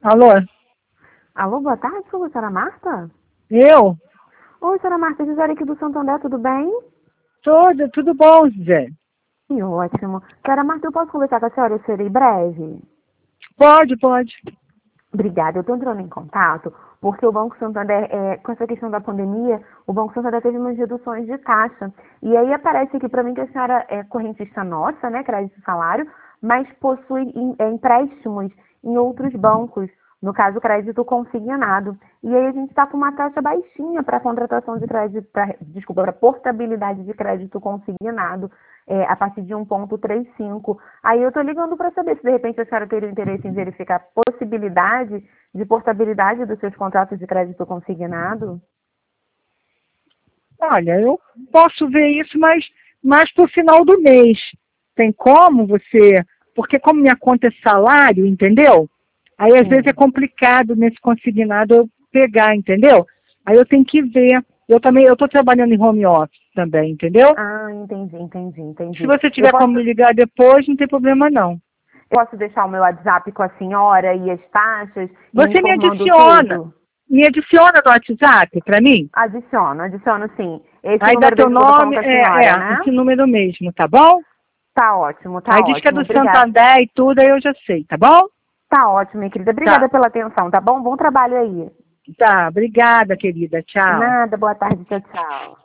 Alô? Alô, boa tarde, sou a senhora Marta? Eu? Oi, senhora Marta, Gisele aqui do Santander, tudo bem? Tudo bom, Zé? Que ótimo. Senhora Marta, eu posso conversar com a senhora? Eu serei breve. Pode. Obrigada, eu estou entrando em contato porque o Banco Santander, com essa questão da pandemia, o Banco Santander teve umas reduções de taxa. E aí aparece aqui para mim que a senhora é correntista nossa, né, crédito e salário, mas possui empréstimos em outros bancos, no caso crédito consignado. E aí a gente está com uma taxa baixinha para contratação de crédito, para portabilidade de crédito consignado, a partir de 1,35. Aí eu estou ligando para saber se de repente a senhora teria interesse em verificar a possibilidade de portabilidade dos seus contratos de crédito consignado. Olha, eu posso ver isso, mas mais pro final do mês. Tem como você... Porque como minha conta é salário, entendeu? Aí às vezes é Sim. complicado nesse consignado eu pegar, entendeu? Aí eu tenho que ver. Eu estou trabalhando em home office também, entendeu? Ah, Se entendi. você Eu tiver posso, como me ligar depois, não tem problema não. eu posso deixar o meu WhatsApp com a senhora e as taxas e Você informando tudo? me adiciona no WhatsApp para mim? Adiciono sim. Esse Aí dá número teu mesmo que eu tô falando nome, com a senhora, né? esse número mesmo, tá bom? Tá Aí diz que é ótimo. do Obrigada. Santander e tudo, aí eu já sei, tá bom? Tá ótimo, minha querida. Tá, Obrigada pela atenção, tá bom? Bom trabalho aí. tá, obrigada, querida, tchau. Nada, boa tarde, tchau, tchau.